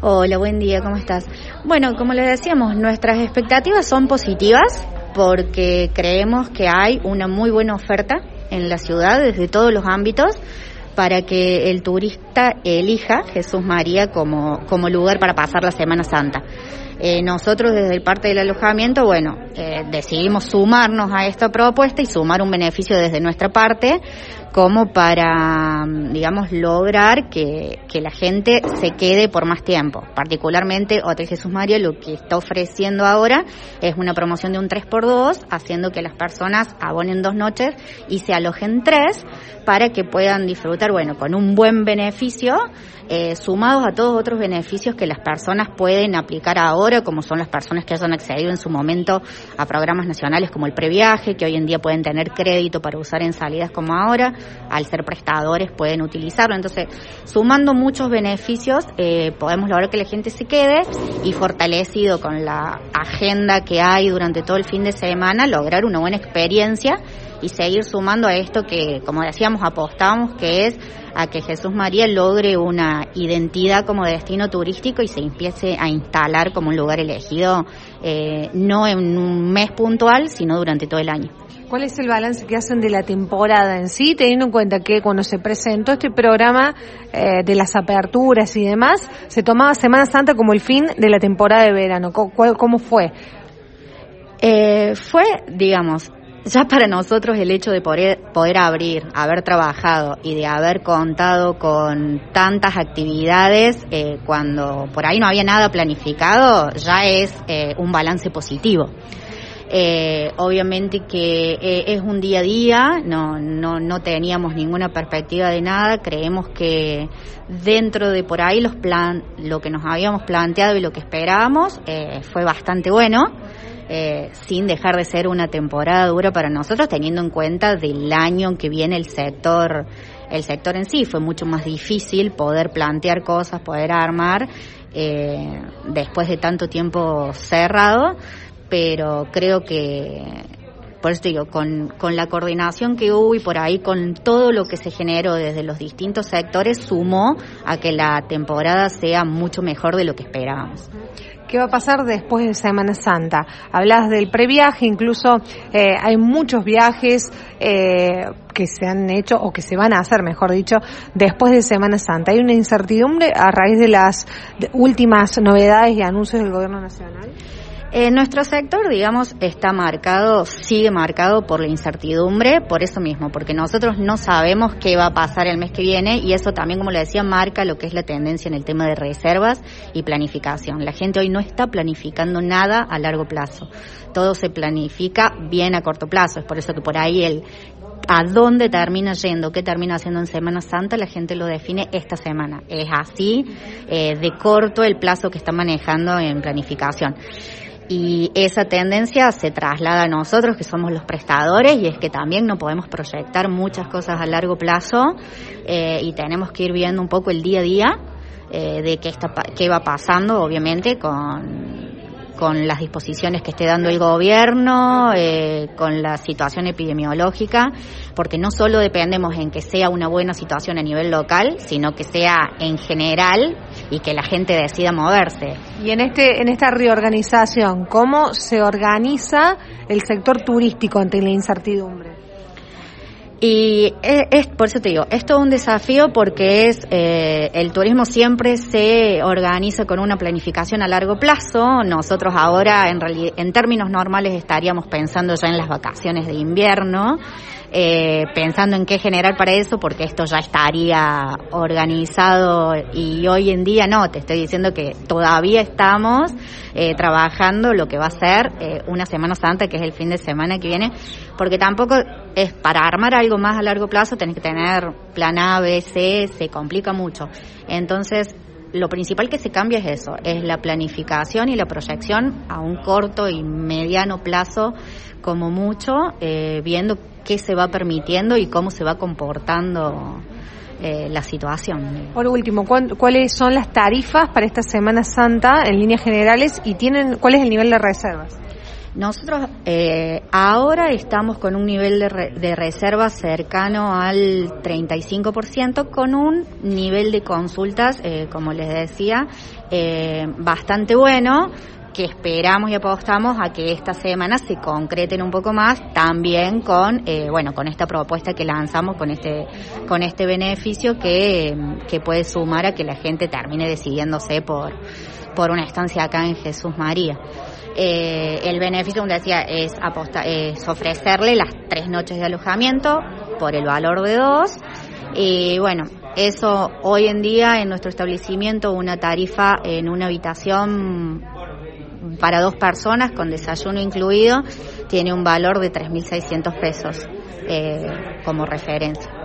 Hola, buen día, ¿cómo estás? Bueno, como les decíamos, nuestras expectativas son positivas porque creemos que hay una muy buena oferta en la ciudad desde todos los ámbitos para que el turista elija Jesús María como lugar para pasar la Semana Santa. Nosotros desde el parte del alojamiento, decidimos sumarnos a esta propuesta y sumar un beneficio desde nuestra parte como para, lograr que la gente se quede por más tiempo. Particularmente Hotel Jesús María lo que está ofreciendo ahora es una promoción de un 3x2, haciendo que las personas abonen 2 noches y se alojen 3 para que puedan disfrutar, con un buen beneficio, sumados a todos otros beneficios que las personas pueden aplicar ahora, como son las personas que hayan accedido en su momento a programas nacionales como el previaje, que hoy en día pueden tener crédito para usar en salidas como ahora, al ser prestadores pueden utilizarlo. Entonces, sumando muchos beneficios, podemos lograr que la gente se quede y, fortalecido con la agenda que hay durante todo el fin de semana, lograr una buena experiencia y seguir sumando a esto que, como decíamos, apostamos, que es a que Jesús María logre una identidad como destino turístico y se empiece a instalar como un lugar elegido, no en un mes puntual, sino durante todo el año. ¿Cuál es el balance que hacen de la temporada en sí, teniendo en cuenta que cuando se presentó este programa de las aperturas y demás, se tomaba Semana Santa como el fin de la temporada de verano? ¿Cómo fue? Ya para nosotros el hecho de poder abrir, haber trabajado y de haber contado con tantas actividades, cuando por ahí no había nada planificado, ya es un balance positivo. Obviamente que es un día a día, no teníamos ninguna perspectiva de nada. Creemos que dentro de por ahí lo que nos habíamos planteado y lo que esperábamos fue bastante bueno, sin dejar de ser una temporada dura para nosotros, teniendo en cuenta del año que viene el sector en sí. Fue mucho más difícil poder plantear cosas, poder armar después de tanto tiempo cerrado. Pero creo que, por eso te digo, con la coordinación que hubo y por ahí con todo lo que se generó desde los distintos sectores, sumó a que la temporada sea mucho mejor de lo que esperábamos. ¿Qué va a pasar después de Semana Santa? Hablas del previaje, incluso hay muchos viajes que se han hecho o que se van a hacer, mejor dicho, después de Semana Santa. ¿Hay una incertidumbre a raíz de las últimas novedades y anuncios del Gobierno Nacional? Nuestro sector, sigue marcado por la incertidumbre, por eso mismo, porque nosotros no sabemos qué va a pasar el mes que viene y eso también, como le decía, marca lo que es la tendencia en el tema de reservas y planificación. La gente hoy no está planificando nada a largo plazo, todo se planifica bien a corto plazo, es por eso que por ahí a dónde termina yendo, qué termina haciendo en Semana Santa, la gente lo define esta semana. Es así de corto el plazo que está manejando en planificación. Y esa tendencia se traslada a nosotros, que somos los prestadores, y es que también no podemos proyectar muchas cosas a largo plazo y tenemos que ir viendo un poco el día a día de qué va pasando, obviamente, con las disposiciones que esté dando el gobierno, con la situación epidemiológica, porque no solo dependemos en que sea una buena situación a nivel local, sino que sea en general y que la gente decida moverse. Y en esta reorganización, ¿cómo se organiza el sector turístico ante la incertidumbre? Y por eso te digo, es todo un desafío porque el turismo siempre se organiza con una planificación a largo plazo. Nosotros ahora, en términos normales, estaríamos pensando ya en las vacaciones de invierno, pensando en qué generar para eso, porque esto ya estaría organizado y hoy en día no, te estoy diciendo que todavía estamos trabajando lo que va a ser una Semana Santa, que es el fin de semana que viene, porque tampoco es para armar algo más a largo plazo, tenés que tener plan A, B, C, se complica mucho. Entonces, lo principal que se cambia es eso, es la planificación y la proyección a un corto y mediano plazo, como mucho, viendo qué se va permitiendo y cómo se va comportando la situación. Por último, ¿cuáles son las tarifas para esta Semana Santa en líneas generales y cuál es el nivel de reservas? Nosotros ahora estamos con un nivel de reserva cercano al 35%, con un nivel de consultas, como les decía, bastante bueno, que esperamos y apostamos a que esta semana se concreten un poco más, también con esta propuesta que lanzamos, con este beneficio que puede sumar a que la gente termine decidiéndose por una estancia acá en Jesús María. El beneficio, como decía, es ofrecerle las 3 noches de alojamiento por el valor de 2. Y bueno, eso hoy en día en nuestro establecimiento, una tarifa en una habitación para 2 personas con desayuno incluido, tiene un valor de 3.600 pesos como referencia.